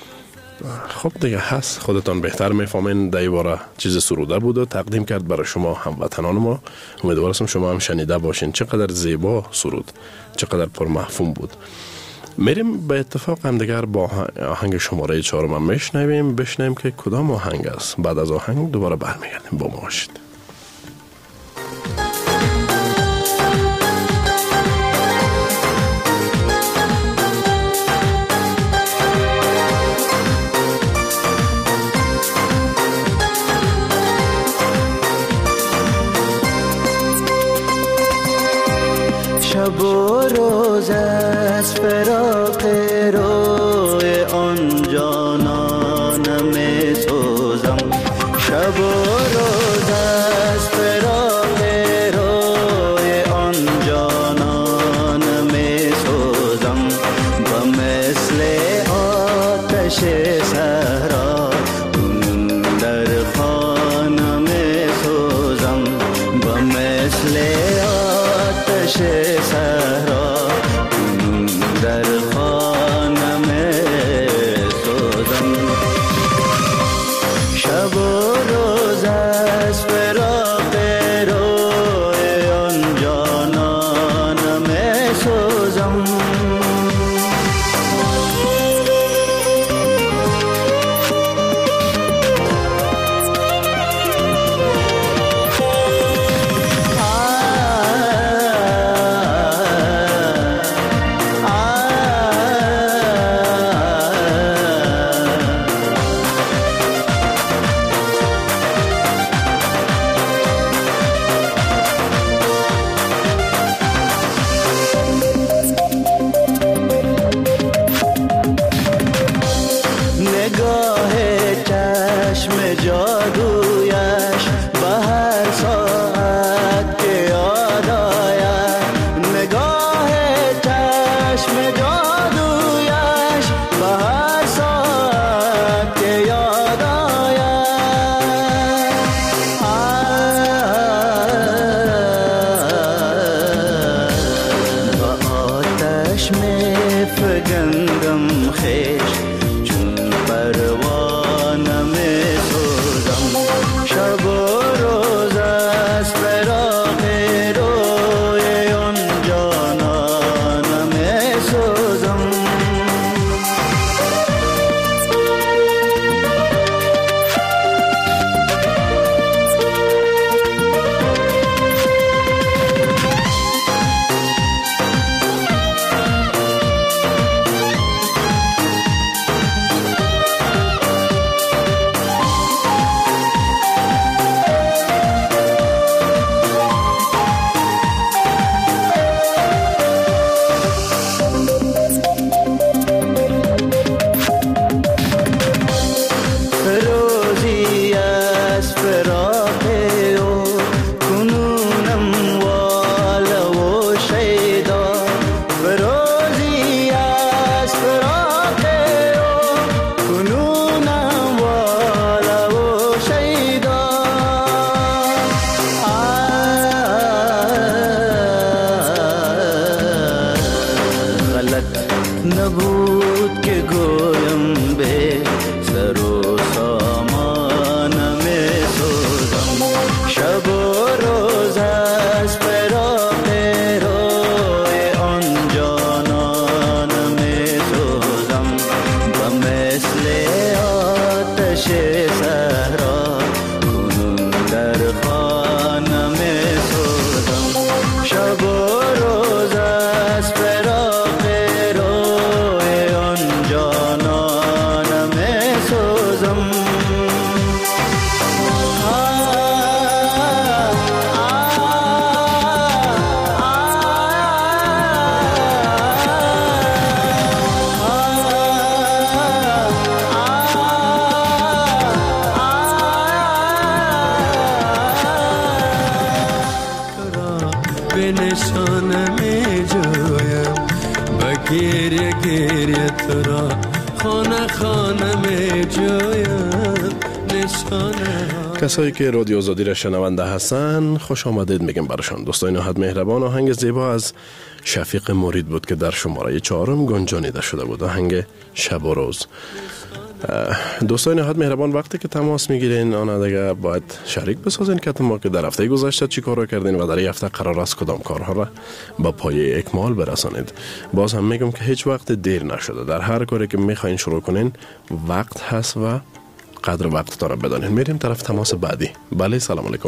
خب دیگه هست، خودتان بهتر میفهمین، در باره چیز سروده بود و تقدیم کرد برای شما هموطنان ما. امیدوارم شما هم شنیده باشین چقدر زیبا سرود، چقدر پرمفهوم بود. میریم به اتفاق هم دیگر با آهنگ شماره چهارم هم میشنویم، بشنویم که کدام آهنگ است. بعد از آهنگ دوباره برمیگردیم. با ما باشید. شب و روز از فراق روی آن جانانم می سوزم، شب و روز سوزم کسایی که رادیو آزادی را شنونده هستن خوش آمدید میگم برشان. دوستان نهایت مهربان، آهنگ زیبا از شفیق مرید بود که در شماره چهارم گنجانیده شده بود، آهنگ شب و روز. دوستان نهایت مهربان، وقتی که تماس میگیرین آن دیگه باید شریک بسازین که ما که در هفته گذشته چی کارا کردین و در این هفته قرار است کدام کارها را با پایه اکمال برسانید. باز هم میگم که هیچ وقت دیر نشده، در هر کاری که میخواین شروع کنین وقت هست و قدر وقت داره بدانین. میریم طرف تماس بعدی. بله، سلام علیکم.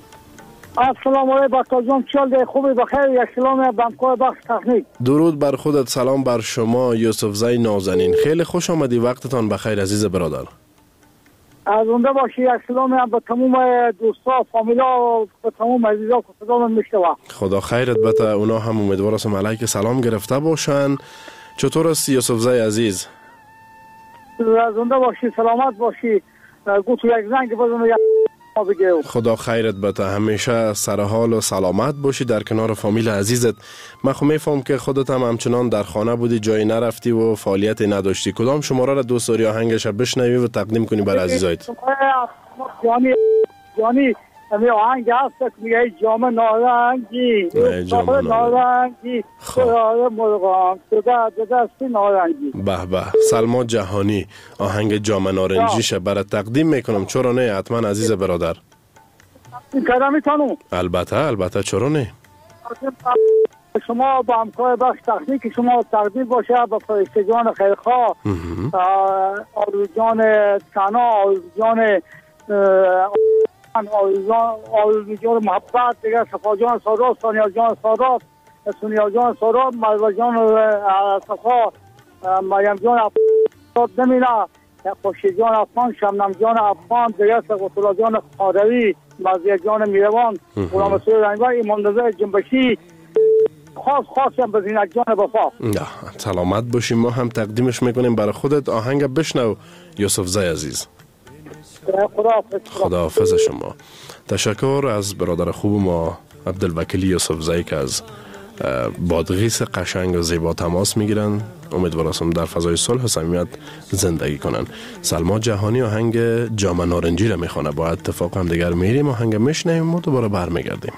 السلام علیکم بکر جان، چال خوبی بخیر؟ یک سلام بنکار بخش تکنیک. درود بر خودت، سلام بر شما یوسف زی نازنین. خیلی خوش آمدی، وقتتان بخیر عزیز برادر. از اونده باشی، یک سلام به تمام دوستا فامیلا و به تمام عزیزا که صدا من میشنوه. خدا خیرت بده، اونا هم امیدوار هستم علیک سلام گرفته باشن. چطور هستی یوسف زی عزیز؟ از اونده باشی، سلامت باشی. گوتو یک زنگ بزنو یک بگیو. خدا خیرت بده، همیشه سر حال و سلامت باشی در کنار فامیل عزیزت. من خو میفهم که خودت هم همچنان در خانه بودی، جایی نرفتی و فعالیت نداشتی. کدام شماره را دوست داری آهنگش بشنوی و تقدیم کنی بر عزیزایت؟ یعنی یعنی همه آهنگ هست که میگه جام نارنگی جام نارنگی خدا مرغان صدا دستی نارنگی. به به، سلما جهانی آهنگ جام نارنجیشه برات تقدیم میکنم. چرا نه؟ حتما عزیز برادر. این کلمه تانو. البته البته، چرا نه؟ شما با همکار بخش تکنیک شما تقدیم باشه به فرشته جان خیرخواه، آرزو جان سنا، آرزو جان آرزو جان محبت، دیگه صفا جان سادات، سونیا جان سادات، سونیا جان سادات، مروا جان صفا، مریم جان افغان نمیره، خوشی جان افغان، شمنم جان افغان، دیگه سقوطلا جان خادوی، مزیه جان میروان، غلام رسول رنگبر، ایمان رضا جنبشی، خاص خاص هم به زینت جان وفا. سلامت باشیم. ما هم تقدیمش میکنیم برای خودت. آهنگ بشنو یوسف زی عزیز. خداحافظ شما. تشکر از برادر خوب ما عبدالوکیل یوسف زی که از بادغیس قشنگ و زیبا تماس میگیرن. امیدوارم در فضای صلح و صمیمیت زندگی کنن. سلما جهانی آهنگ جام نارنجی را میخونه. با اتفاق هم دیگر میریم آهنگ میشنویم و دوباره برمیگردیم.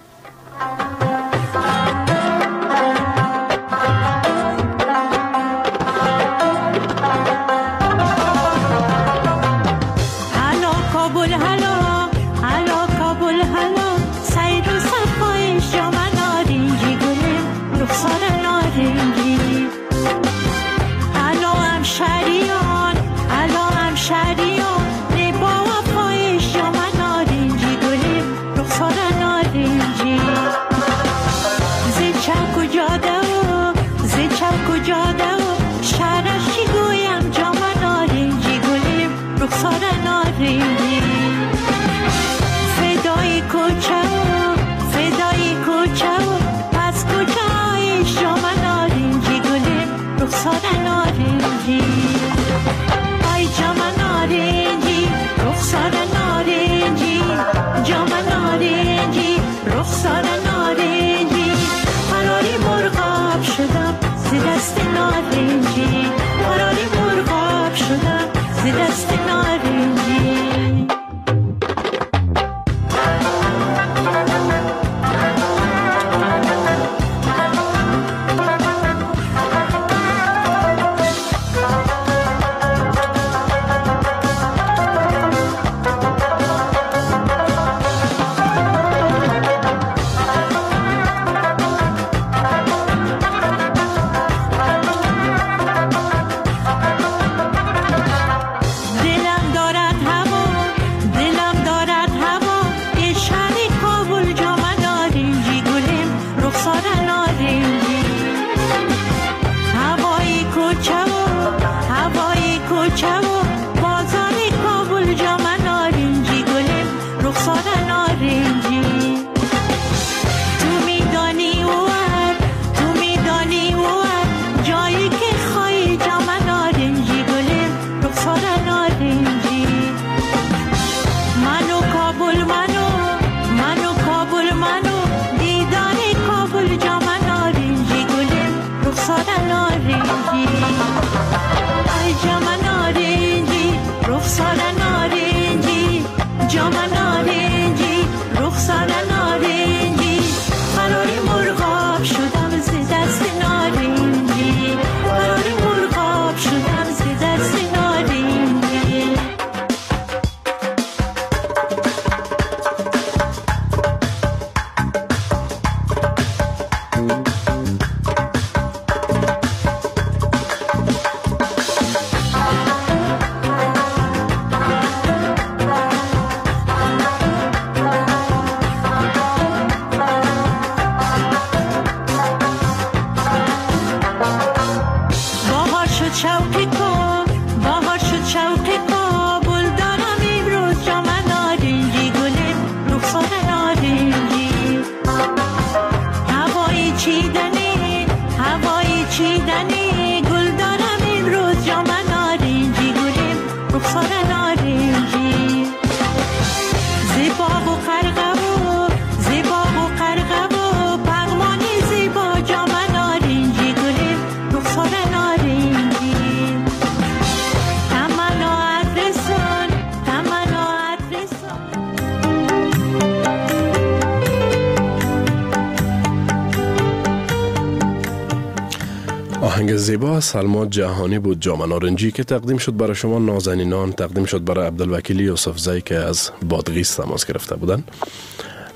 آهنگ زیبا سلما جهانی بود، جام نارنجی، که تقدیم شد برای شما نازنینان، تقدیم شد برای عبدالوکیل یوسف زی که از بادغیس تماس گرفته بودن.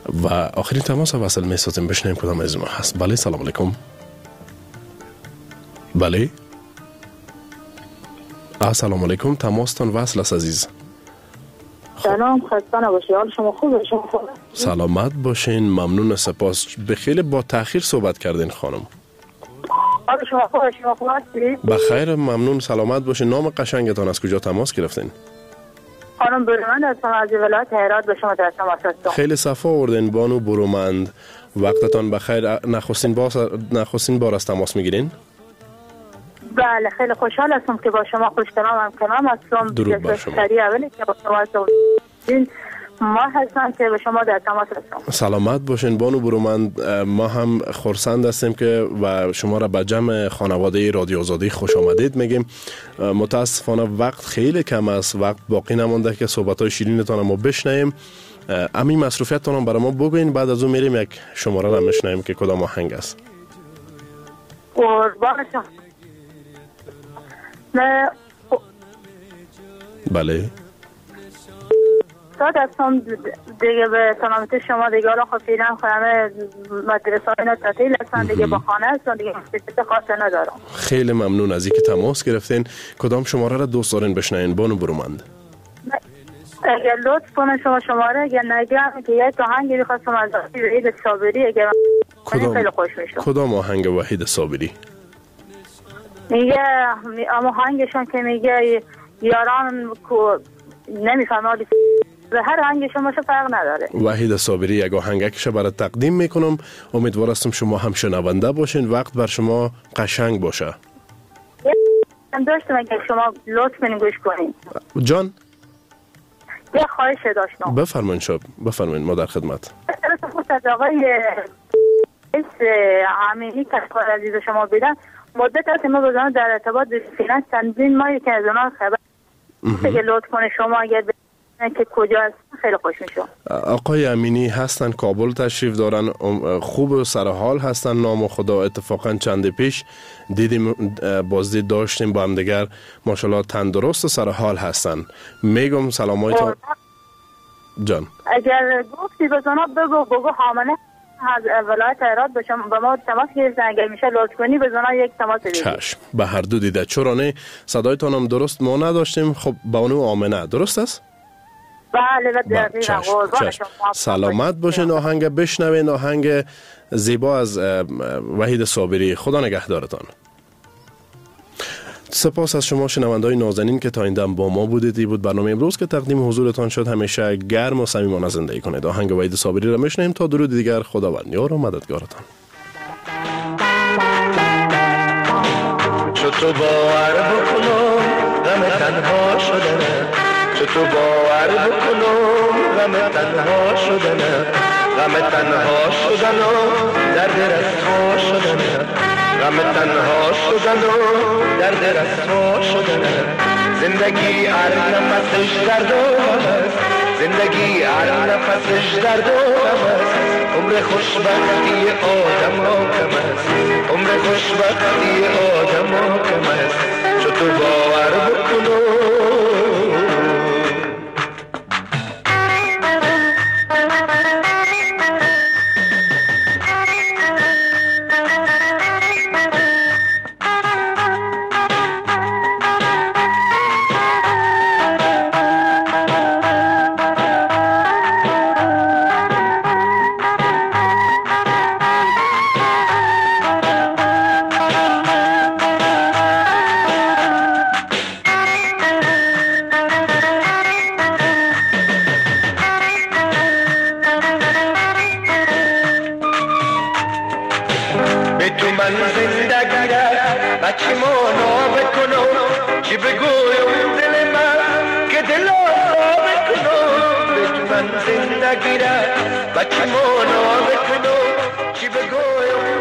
و آخرین تماس وصل می سازیم بشنیم کدام از ما هست. بله سلام علیکم. بله السلام علیکم، تماستان وصل است عزیز. سلام، خسته نباشی، حال شما خوبه؟ شما خوبه؟ سلامت باشین، ممنون، سپاس. بخیلی با تأخیر صحبت کردین خانم. حال شما خوبه؟ شما خوبه هستی؟ بخیر، ممنون، سلامت باشین. نام قشنگتان از کجا تماس گرفتین؟ خانم برومند هستم از ولایت هرات، به شما در تماس هستم. خیلی صفا آوردین بانو برومند، وقتتان بخیر. نخستین بار نخستین بار از تماس میگیرین؟ بله، خیلی خوشحال هستم که با شما خوش کلام کنم هستم. درود بر شما. سری اولی که با شما هستم ما هستم که به شما در تماس هستم. سلامت باشین بانو برومند. ما هم خرسند هستیم که و شما را به جمع خانواده رادیو آزادی خوش آمدید میگیم. متاسفانه وقت خیلی کم است، وقت باقی نمانده که صحبت‌های شیرینتان ما بشنویم. همین مصروفیتتان هم برای ما بگوین، بعد از اون میریم یک شماره را میشنویم که کدام آهنگ است. قربان شما. نه بله ساعت هستم دیگه به سلامتی شما دیگه را خود فیلم خواهمه مدرسه های تعطیل هستن دیگه با خانه هستن دیگه مستیقیت خاصه ندارم. خیلی ممنون از اینکه تماس گرفتین. کدام شماره را دوست دارین بشنوین بانو برومند؟ اگر لطف کنه شما شماره اگر نگم که یک آهنگی میخواستم از وحید صابری اگر کدام خیلی خوش میشم. کدام آهنگ وحید صابری؟ میگه اما آهنگشون که میگه یاران کو نمیفهمم به هر آهنگشون باشه فرق نداره. وحید صابری یک آهنگکش برای تقدیم میکنم. امیدوار هستم شما هم شنونده باشین، وقت بر شما قشنگ باشه. من داشتم اگه شما لطف کنین گوش کنین. جان یه خواهش داشتم. بفرمایید شب بفرمایید، ما در خدمت. مثلا خود از آقای امینی که کار عزیز شما بیدن مدت هست ما بزنم در ارتباط فیلن چندین ماهی که از اونها خبر اگه لطف کنه شما اگر ببینن که کجا هست خیلی خوش میشم. آقای امینی هستن، کابل تشریف دارن، خوب و سرحال هستن. نام خدا اتفاقا چند پیش دیدیم بازدید داشتیم با هم دیگر، ماشاءالله تندرست و سرحال هستن. میگم سلامایتان جان. اگر گفتی بزنم بگو بگو حامله از ولایت هرات به شما به ما تماس گرفتن، اگر میشه لطف کنی بزنم یک تماس دیگه. چشم، به هر دو دیده. چرا نه؟ صدایتان هم درست ما نداشتیم. خب بانو آمنه درست است؟ بله بله. چشم. چشم. سلامت باشین. آهنگ بشنوین، آهنگ زیبا از وحید صابری. خدا نگهدارتان. سپاس از شما شنونده‌های نازنین که تا این دم با ما بودید. این بود برنامه امروز که تقدیم حضورتان شد. همیشه گرم و صمیمانه زندگی کنید. آهنگ وحید صابری را میشنویم تا درود دیگر. خداوند یار و مددگارتان. چو تو باور بکنم غم تنها شدنه، چو تو باور بکنم غم تنها شدنه، غم تنها شدن و درد رسوا شدنه، غم تنها شدن و درد رسوا شدنه. زندگی هر نفسش درد و غم است، زندگی هر نفسش درد و غم است. عمر خوشبختی آدم ها کم است، عمر خوشبختی آدم ها کم است. چو تو باور بکنم بچه مونا بکنو چی بگویم